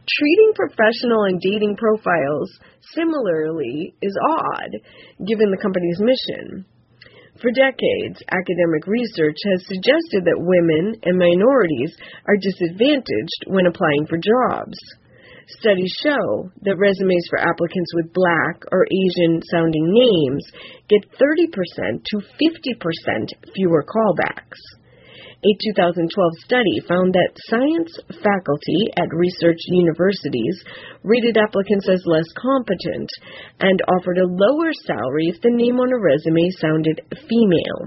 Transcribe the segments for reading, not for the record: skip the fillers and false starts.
Treating professional and dating profiles similarly is odd, given the company's mission. For decades, academic research has suggested that women and minorities are disadvantaged when applying for jobs. Studies show that resumes for applicants with Black or Asian-sounding names get 30% to 50% fewer callbacks. A 2012 study found that science faculty at research universities rated applicants as less competent and offered a lower salary if the name on a resume sounded female.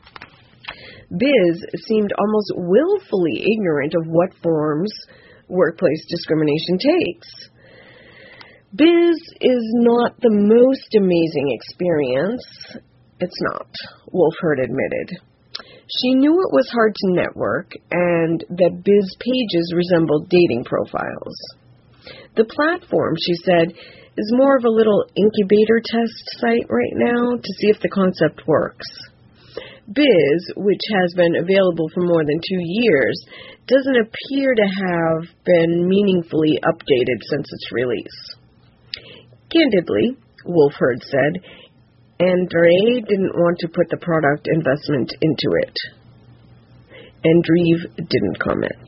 Biz seemed almost willfully ignorant of what forms workplace discrimination takes. Biz is not the most amazing experience. It's not, Wolfhard admitted. She knew it was hard to network and that Biz pages resembled dating profiles. The platform, she said, is more of a little incubator test site right now to see if the concept works. Biz, which has been available for more than 2 years, doesn't appear to have been meaningfully updated since its release. Candidly, Wolfhard said, Andrei didn't want to put the product investment into it. Andreev didn't comment.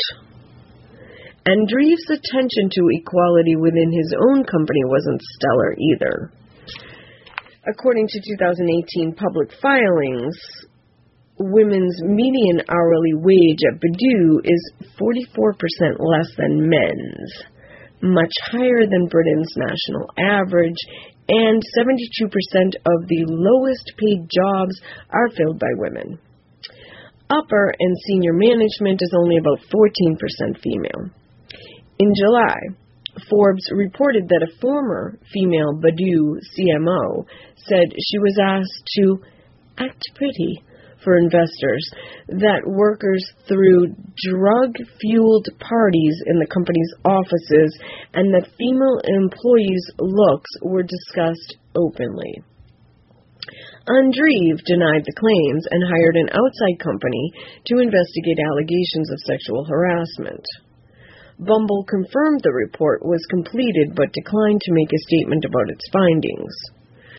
Andreev's attention to equality within his own company wasn't stellar either. According to 2018 public filings, women's median hourly wage at Badoo is 44% less than men's, much higher than Britain's national average, and 72% of the lowest paid jobs are filled by women. Upper and senior management is only about 14% female. In July, Forbes reported that a former female Badoo CMO said she was asked to act pretty for investors, that workers threw drug-fueled parties in the company's offices, and that female employees' looks were discussed openly. Andreev denied the claims and hired an outside company to investigate allegations of sexual harassment. Bumble confirmed the report was completed but declined to make a statement about its findings.